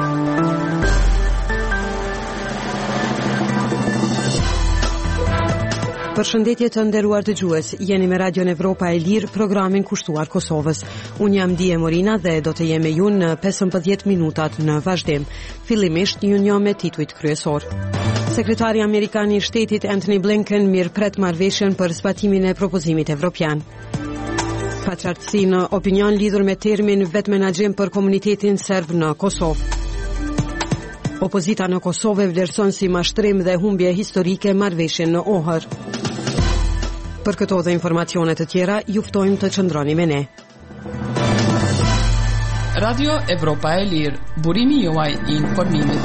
Përshëndetje të nderuar dëgjues, jeni me Radion Evropa e Lirë, programin kushtuar Kosovës. Unë jam Dije Morina dhe do të jem me ju në 15 minutat në vazhdim. Fillimisht ju njoh me titujt kryesor. Sekretari Amerikan I Shtetit Antony Blinken mirëpret marrëveshjen për zbatimin e propozimit evropian. Ka qartësi në opinion lidhur me termin vetë menaxhim për komunitetin serb në Kosovë. Opozita në Kosovë vlerëson si mashtrim dhe humbje historike marrëveshjen në Ohër. Për këto dhe informacione të tjera, ju ftojmë të qëndroni me ne. Radio Evropa e Lirë, burimi juaj I informimit.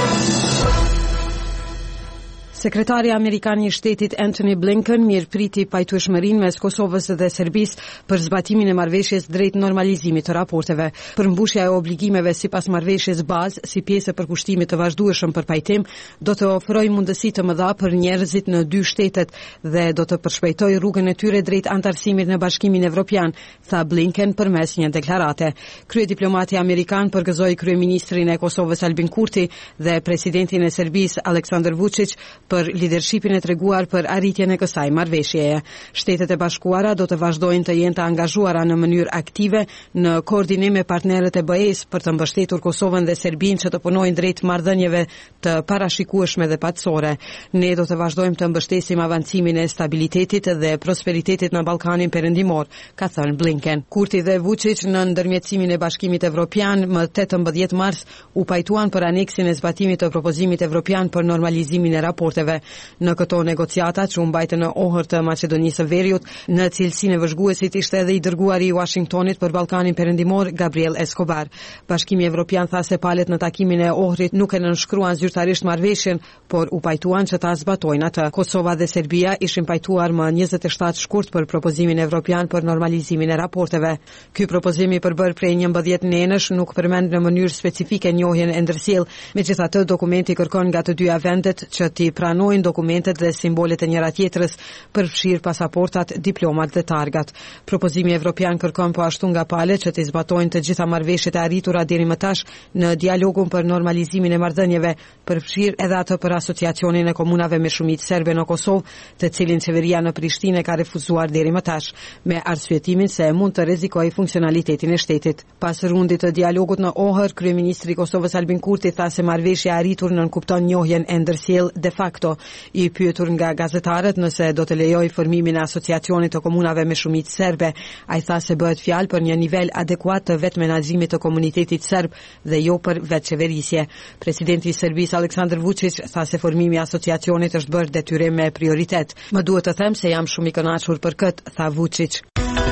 Sekretari Amerikan I Shtetit Antony Blinken mirëpriti pajtueshmërinë mes Kosovës dhe Serbisë për zbatimin e marrëveshjes drejt normalizimit të raporteve. Përmbushja e obligimeve sipas marrëveshjes bazë si pjesë e përkushtimit të vazhdueshëm për pajtim do të ofrojë mundësi të mëdha për njerëzit në dy shtetet dhe do të përshpejtojë rrugën e tyre drejt antarësimit në Bashkimin Evropian, tha Blinken përmes një deklarate. Kryediplomati amerikan përgëzoi kryeministrin e Kosovës Albin Kurti dhe presidentin e Serbisë Aleksandar Vučić për lidershipin e treguar për arritjen e kësaj marrëveshjeje. Shtetet e Bashkuara do të vazhdojnë të jenë të angazhuara në mënyrë aktive në koordinim me partnerët e BE-s për të mbështetur Kosovën dhe Serbinë që të punojnë drejt marrëdhënieve të parashikueshme dhe patësore. Ne do të vazhdojmë të mbështesim avancimin e stabilitetit dhe prosperitetit në Ballkanin Perëndimor, ka thënë Blinken. Kurti dhe Vučić në ndërmjetësimin e Bashkimit Evropian më 18 mars u pajtuan për aneksin e zbatimit të propozimit evropian për normalizimin e raporteve. Në këto negociata që u mbajtën në Ohër të Maqedonisë së Veriut, në cilësinë e vëzhguesit ishte edhe I dërguari I Washingtonit për Ballkanin Perëndimor Gabriel Escobar. Bashkimi Evropian tha se palët në takimin e Ohrit nuk e nënshkruan zyrtarisht marrëveshjen, por u pajtuan që ta zbatojnë atë. Kosova dhe Serbia ishin pajtuar më 27 shkurt për propozimin evropian për normalizimin e raporteve. Ky propozim I përbër prej 11 nenësh nuk përmend në mënyrë specifike njohjen e ndërsjell, megjithatë dokumenti kërkon nga të dyja vendet që ti pranojnë dokumentet dhe simbolet e njëra tjetrës, përfshirë pasaportat, diplomat dhe targat. Propozimi evropian kërkon po ashtu nga palët që të zbatojnë të gjitha marrëveshjet e arritura deri më tash në dialogun për normalizimin e marrëdhënieve, përfshirë edhe atë për asociacionin e komunave me shumicë serbe në Kosovë, të cilin qeveria në Prishtinë ka refuzuar deri më tash, me arsyetimin se mund të rrezikojë funksionalitetin e shtetit. Pas rundit të dialogut në Ohër, kryeministri I Kosovës Albin Kurti tha se marrëveshja e arritur nënkupton njohjen e ndërsjell de facto. I pyetur nga gazetarët nëse do të lejojë formimin e asociacionit të komunave me shumicë serbe, ai tha se bëhet fjalë për një nivel adekuat të vetë menaxhimit të komunitetit serb dhe jo për vetë qeverisje. Presidenti I Serbisë Aleksandar Vučić tha se formimi I asociacionit është bërë detyrim me prioritet. Më duhet të them se jam shumë I kënaqur për këtë, tha Vučić.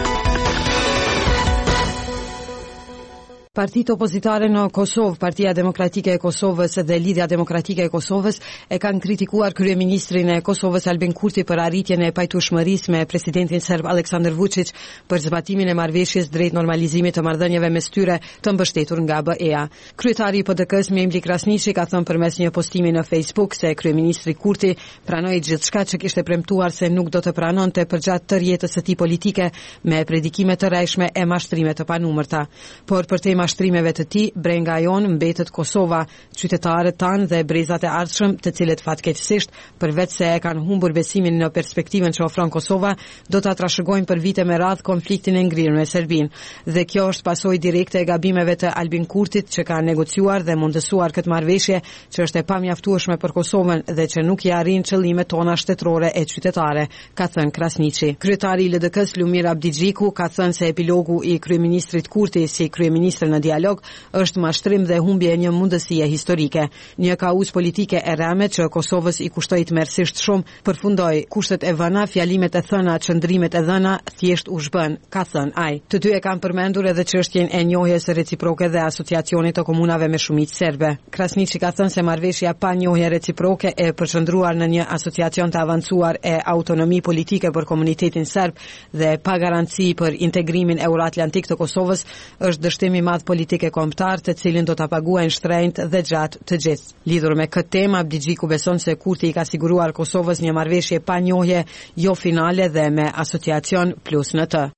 Partitë opozitare në Kosovë, Partia Demokratike e Kosovës dhe Lidhja Demokratike e Kosovës e kanë kritikuar kryeministrin e Kosovës Albin Kurti për arritjen e pajtueshmërisë me presidentin serb Aleksandar Vučić për zbatimin e marrëveshjes drejt normalizimit të marrëdhënieve mes tyre të mbështetur nga BE-a. Kryetari I PDK-s Memli Krasniqi ka thënë përmes një postimi në Facebook se kryeministri Kurti pranoi gjithçka që kishte premtuar se nuk do të pranonte përgjatë tërë jetës së tij politike me predikime të rrejshme e mashtrime të panumërta. Por për tema mashtrimeve të tij, brenga jon mbetet Kosova, qytetarët tanë dhe brezat e ardhshëm, të cilët fatkeqësisht, përveç se e kanë humbur besimin në perspektivën që ofron Kosova, do ta trashëgojnë për vite me radhë konfliktin e ngrirë me Serbinë. Dhe kjo është pasojë direkte e gabimeve të Albin Kurtit që ka negociuar dhe mundësuar këtë marrëveshje që është e pamjaftueshme për Kosovën dhe që nuk I arrin qëllimet tona shtetërore e qytetare, ka thënë Krasniqi. Kryetari I LDK-s Lumir Abdigjiku ka thënë se epilogu I kryeministrit Kurti si kryeministër në dialog është mashtrim dhe humbje e një mundësie historike. Një kauz politike e rreme që Kosovës I kushtoi tmerrsisht shumë, përfundoi kushtet e vëna, fjalimet e thëna, çndrimet e dhëna thjesht u zhbën, ka thënë ai. Të dy e kanë përmendur edhe çështjen e njohjes reciproke dhe asociacionit të komunave me shumicë serbe. Krasniqi ka thënë se marrëveshja pa njohje reciproke e përqendruar në një asociacion të avancuar e autonomi politike për komunitetin serb dhe pa garanci për integrimin euroatlantik të Kosovës është dështim I madh politike kombëtar të cilin do ta paguajnë shtrenjtë dhe gjatë të gjithë. Lidhur me këtë temë, Abdigjiku beson se Kurti I ka siguruar Kosovës një marrëveshje pa njohje, jo finale dhe me asociacion plus në të.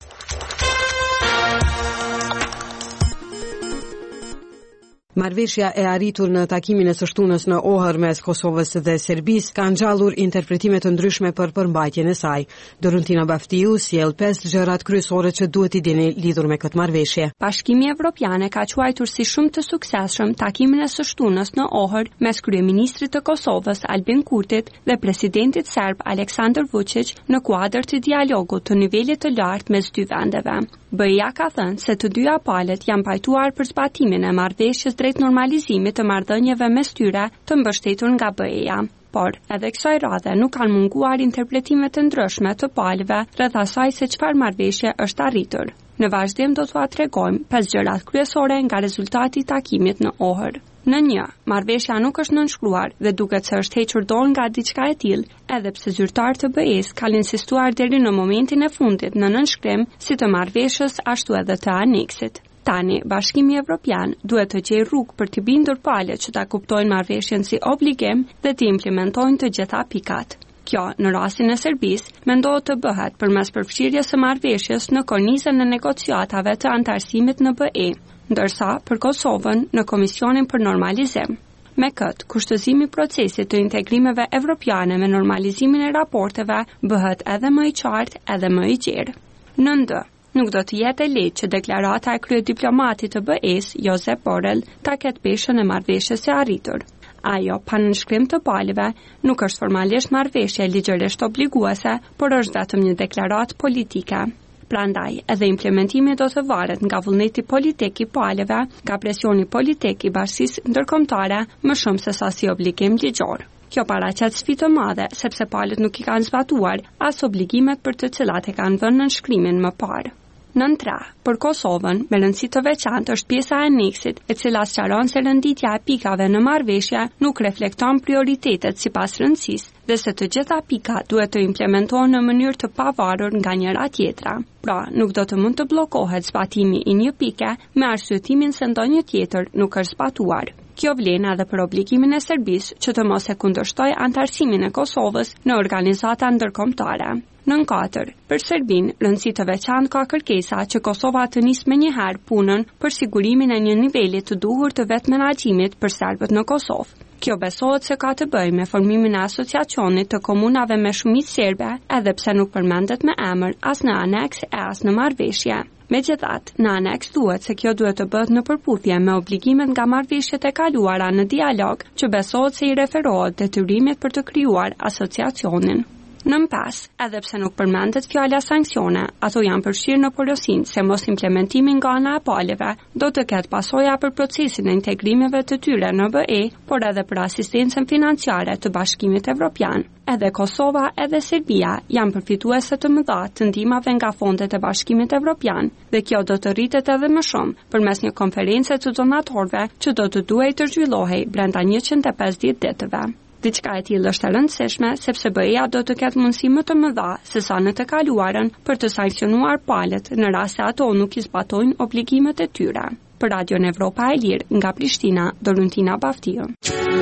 Marrëveshja e arritur në takimin e së shtunës në Ohër mes Kosovës dhe Serbisë ka ngjallur interpretime të ndryshme për përmbajtjen e saj. Doruntina Baftiu sjell 5 gjërat kryesore që duhet i dini lidhur me këtë marrëveshje. Bashkimi Evropian ka quajtur si shumë të suksesshëm takimin e së shtunës në Ohër mes kryeministrit të Kosovës Albin Kurtit dhe presidentit serb Aleksandar Vučić në kuadër të dialogut të nivelit të lartë mes dy vendeve. BiA ka thënë se të dyja palët janë pajtuar për zbatimin e marrëveshjes drejt normalizimit të marrëdhënieve mes tyre të mbështetur nga BiA. Por, edhe kësaj radhe nuk kanë munguar interpretime të ndryshme të palëve rreth asaj se çfarë marrëveshje është arritur. Në vazhdim do t'ua tregojmë 5 gjërat kryesore nga rezultati i takimit në Ohër. Në 1, marrëveshja nuk është nënshkruar dhe duket se është hequr dorë nga diçka e tillë, edhe pse zyrtarët e BE-s kanë insistuar deri në momentin e fundit në nënshkrim si të marrëveshjes ashtu edhe të aneksit. Tani, Bashkimi Evropian duhet të gjejë rrugë për të bindur palët që ta kuptojnë marrëveshjen si obligim dhe të implementojnë të gjitha pikat. Kjo, në rastin e Serbisë, mendohet të bëhet përmes përfshirjes së marrëveshjes në kornizën e negociatave të antarësimit në BE, ndërsa për Kosovën në Komisionin për Normalizim. Me këtë, kushtëzimi i procesit të integrimeve evropiane me normalizimin e raporteve bëhet edhe më i qartë, edhe më i gjerë. Në 2, nuk do të jetë e lehtë që deklarata e kryediplomatit të BE-s, Josep Borrell, ta ketë peshën e marrëveshjes së arritur. Ajo, pa nënshkrim të palëve, nuk është formalisht marrëveshje ligjërisht obliguese, por është vetëm një deklaratë politike. Prandaj, edhe implementimi do të varet nga vullneti politik i palëve, nga presioni politik i bashkisë ndërkombëtare, më shumë se sa si obligim ligjor. Kjo paraqet sfidë të madhe, sepse palët nuk i kanë zbatuar as obligimet për të cilat e kanë vënë në nënshkrimin më parë. Në 3, për Kosovën, me rëndësi të veçantë është pjesa e aneksit, e cila sqaron se rënditja e pikave në marrëveshje nuk reflekton prioritetet sipas rëndësisë, dhe se të gjitha pikat duhet të implementohen në mënyrë të pavarur nga njëra tjetra. Pra, nuk do të mund të bllokohet zbatimi i një pike me arsyetimin se ndonjë tjetër nuk është zbatuar. Kjo vlen edhe për obligimin e Serbisë që të mos e kundërshtojë antarësimin e Kosovës në organizata ndërkombëtare. Në 4, për Serbinë, rëndësi të veçantë ka kërkesa që Kosova të nisë menjëherë punën për sigurimin e një niveli të duhur të vetë menaxhimit për serbët në Kosovë. Kjo besohet se ka të bëjë me formimin e asociacionit të komunave me shumicë serbe, edhe pse nuk përmendet me emër as në aneks e as në marrëveshje. Megjithatë, në aneks thuhet se kjo duhet të bëhet në përputhje me obligimet nga marrëveshjet e kaluara në dialog, që besohet se i referohet detyrimit për të krijuar asociacionin. Në 5, edhe pse nuk përmendet fjala sanksione, ato janë përfshirë në porosinë se mos implementimi nga ana e palëve do të ketë pasoja për procesin e integrimeve të tyre në BE, por edhe për asistencën financiare të Bashkimit Evropian. Edhe Kosova edhe Serbia janë përfituese të mëdha të ndihmave nga fondet e Bashkimit Evropian, dhe kjo do të rritet edhe më shumë përmes një konference të donatorëve që do të duhej të zhvillohej brenda 150 ditëve. Diçka e tillë është e rëndësishme sepse BE-ja do të ketë mundësi më të mëdha se sa në të kaluarën për të sankcionuar palët në rast se ato nuk i zbatojnë obligimet e tyre. Për Radion Evropa e Lirë nga Prishtina, Doruntina Baftiu.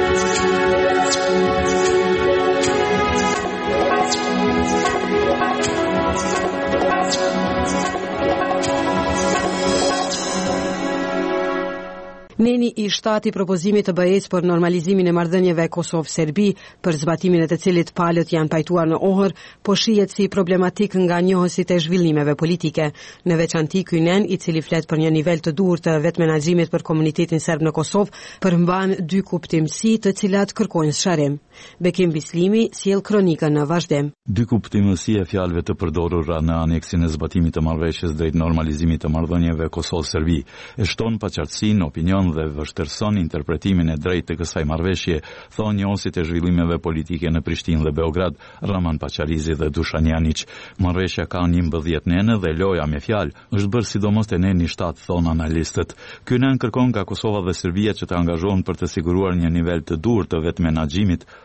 Neni i shtati propozimit të BE-s për normalizimin e marrëdhënieve Kosovë-Serbi, për zbatimin e të cilit palët janë pajtuar në Ohër, po shihet si problematik nga njohësit e zhvillimeve politike. Në veçanti ky nen, i cili flet për një nivel të duhur të vetmenaxhimit për komunitetin serb në Kosovë, përmban 2 kuptimsi të cilat kërkojnë sharrim. Bekim Bislimi sjell kronikën në vazhdim. 2 kuptimësi e fjalëve të përdorura në aneksin e zbatimit të marrëveshjes drejt normalizimit të marrëdhënieve Kosovë-Serbi e shton paqartësinë, opinion dhe vështirëson interpretimin e drejtë të kësaj marrëveshje, thonë njohësit e zhvillimeve politike në Prishtinë dhe Beograd, Raman Pacharizi dhe Dušan Janić. Marrëveshja ka 11 nene dhe loja me fjalë është bërë sidomos te neni 7, thonë analistët. Ky nen kërkon nga Kosova dhe Serbia që të angazhohen për të siguruar një nivel të duhur të vetmenaxhimit,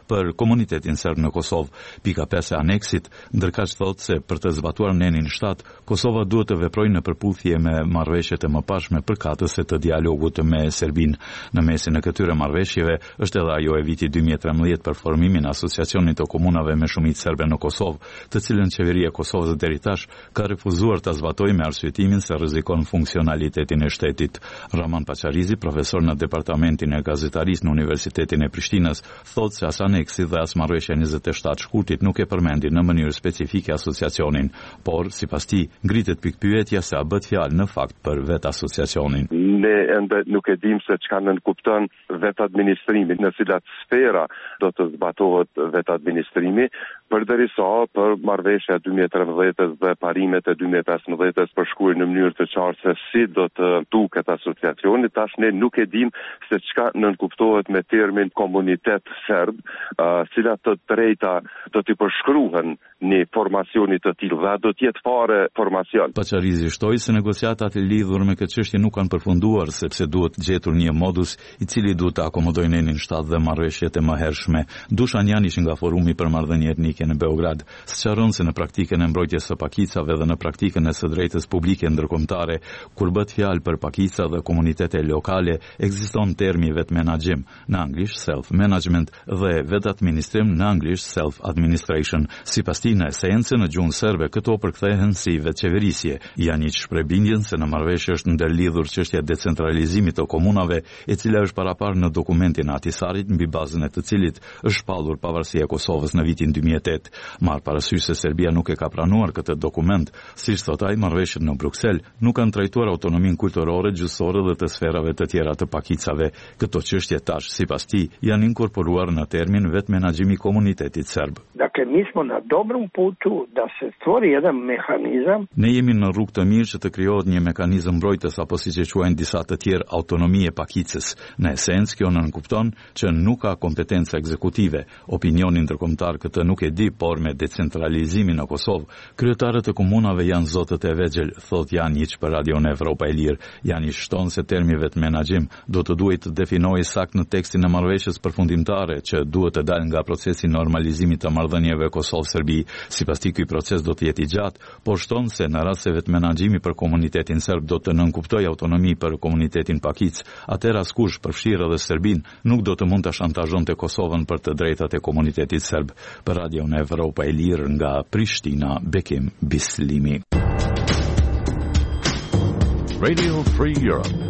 për komunitetin serb në Kosovë. Pika 5 e aneksit ndërkaq thotë se për të zbatuar nenin 7, Kosova duhet të veprojë në përputhje me marrëveshjet e mëparshme përkatëse të dialogut me Serbinë. Në mesin e këtyre marrëveshjeve është edhe ajo e vitit 2013 për formimin e Asociacionit të Komunave me Shumicë serbe në Kosovë, të cilën qeveria e Kosovës deri tash ka refuzuar ta zbatojë me arsyetimin se rrezikon funksionalitetin e shtetit. Raman Pacharizi, profesor në departamentin e gazetarisë në Universitetin e Prishtinës, thotë se as aneksi dhe as marrëveshja 27 shkurtit nuk e përmendin në mënyrë specifike asociacionin, por sipas tij ngritet pikpyetja se a bëhet fjalë në fakt për vetë asociacionin. Ne ende nuk e dim se çka nënkupton vetë administrimi, në cilat sfera do të zbatohet vetë administrimi, përderisa për marrëveshja 2013 dhe parimet e 2015 përshkruajnë në mënyrë të qartë se si do të duket asociacioni. Tash ne nuk e dim se çka nënkuptohet me termin komunitet serb, cilat të drejta do t'i përshkruhen një formacioni të tillë dhe do të jetë fare formacion. Pacharizi shtoi se negociatat e lidhur me këtë çështje nuk kanë përfunduar sepse duhet gjetur një modus i cili duhet të akomodojë nenin 7 dhe marrëveshjet e mëhershme. Dushan Janish nga Forumi për Marrëdhënie Etnike në Beograd sqaron se në praktikën e mbrojtjes së pakicave dhe në praktikën e së drejtës publike ndërkombëtare, kur bëhet fjalë për pakica dhe komunitete lokale, ekziston termi vetë menaxhim, në anglisht self-management dhe vetë administrim, në anglisht self-administration. Sipas tij, në esencë në gjuhën serbe këto përkthehen si vetëqeverisje. Janë një shprebindjen se në marrëveshje është ndërlidhur çështja e decentralizimit të komunave, e cila është paraparë në dokumentin e Ahtisarit, mbi bazën e të cilit është shpallur pavarësia e Kosovës në vitin 2008. Marr parasysh se Serbia nuk e ka pranuar këtë dokument, siç thot ai, marrëveshjet në Bruksel nuk kanë trajtuar autonominë kulturore, gjysore dhe të sferave të tjera të pakicave. Këto çështje tash, sipas tij, janë inkorporuar në termin vetë menaxhimi i komunitetit serb. Dakle, mi smo na dobrom putu da se stvori jedan mehanizam. Ne jemi në rrugë të mirë që të krijohet një mekanizëm mbrojtës apo siç e quajnë disa të tjerë autonomie pakicës. Në esencë kjo nënkupton që nuk ka kompetenca ekzekutive. Opinioni ndërkombëtar këtë nuk e di, por me decentralizimin në Kosovë, kryetarët e komunave janë zotët e vegjël, thot Janić për Radion Evropa e Lirë. Janić shton se termi vetë menaxhim do të duhet të definojë sakt në tekstin e marrëveshjes përfundimtare që duhet të dalë nga procesi normalizimit të marrëdhënieve Kosovë-Serbi. Sipas tij ky proces do të jetë i gjatë, por shton se në rast se vetë menaxhimi për komunitetin serb do të nënkuptojë autonomi për komunitetin pakic, atëherë askush, përfshirë edhe Serbinë, nuk do të mund ta shantazhonte Kosovën për të drejtat e komunitetit serb. Për Radion Evropa e Lirë nga Prishtina, Bekim Bislimi. Radio Free Europe.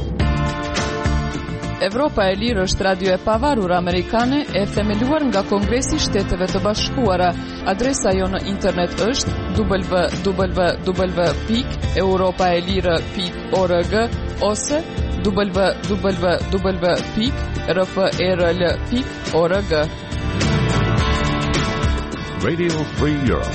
Evropa e Lirë është radio e pavarur amerikane e themeluar nga Kongresi i Shteteve të Bashkuara. Adresa jo në internet është www.europaelire.org ose www.rprl.org. Radio Free Europe.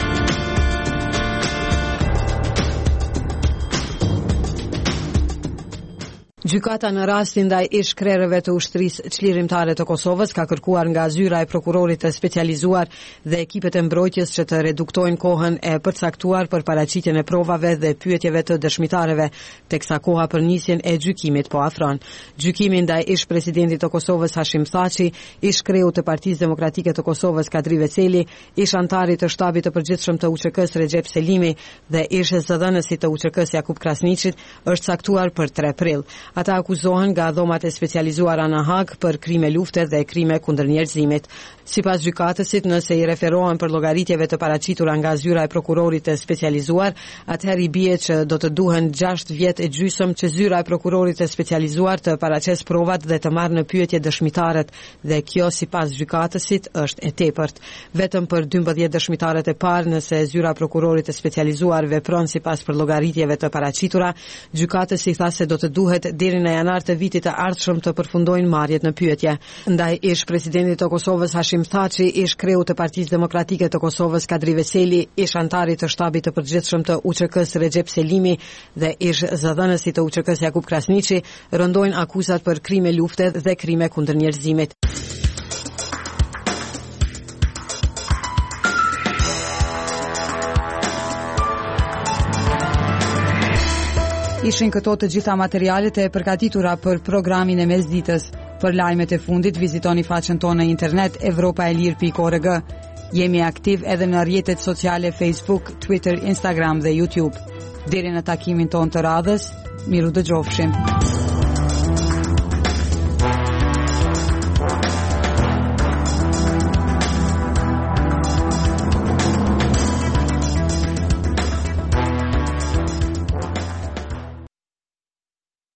Gjykata në rastin ndaj ish-krerëve të ushtrisë çlirimtare të Kosovës ka kërkuar nga zyra e prokurorit të specializuar dhe ekipet e mbrojtjes që të reduktojnë kohën e përcaktuar për paraqitjen e provave dhe pyetjeve të dëshmitarëve, teksa koha për nisjen e gjykimit po afron. Gjykimi ndaj ish-presidentit të Kosovës Hashim Thaçi, ish-kreu të Partisë Demokratike të Kosovës Kadri Veçeli, ish-antari të shtabit të përgjithshëm të UÇK-s Recep Selimi dhe ish-zëdhënësit të UÇK-s Jakub Krasniqit është caktuar për 3 prill. Ata akuzohen nga dhomat e specializuara në Hag për krime lufte dhe krime kundër njerëzimit. Sipas gjykatësit, nëse i referohen për llogaritjeve të paraqitura nga zyra e prokurorit të specializuar, atëherë i bie që do të duhen 6 vjet e gjysmë që zyra e prokurorit të specializuar të paraqes provat dhe të marrë në pyetje dëshmitarët, dhe kjo sipas gjykatësit është e tepërt. Vetëm për 12 dëshmitarët e parë, nëse zyra e prokurorit të specializuar vepron sipas për llogaritjeve të paraqitura, gjykatësi tha se do të duhet deri në janar të vitit të ardhshëm të përfundojnë marrjet në pyetje. Ndaj ish-presidentit të Kosovës Hashim Thaçi, ish-kreu të Partisë Demokratike të Kosovës Kadri Veçeli, ish-antari të shtabit të përgjithshëm të UÇK-s Recep Selimi dhe ish-zëdhënësit të UÇK-s Jakub Krasniqi rëndojnë akuzat për krime lufte dhe krime kundër njerëzimit. Ishin këto të gjitha materialet e përgatitura për programin e mesditës. Për lajmet e fundit, vizitoni faqen tonë në internet evropaelir.org. Jemi aktiv edhe në rrjetet sociale Facebook, Twitter, Instagram dhe YouTube. Deri në takimin tonë të radhës, miru dëgjofshim.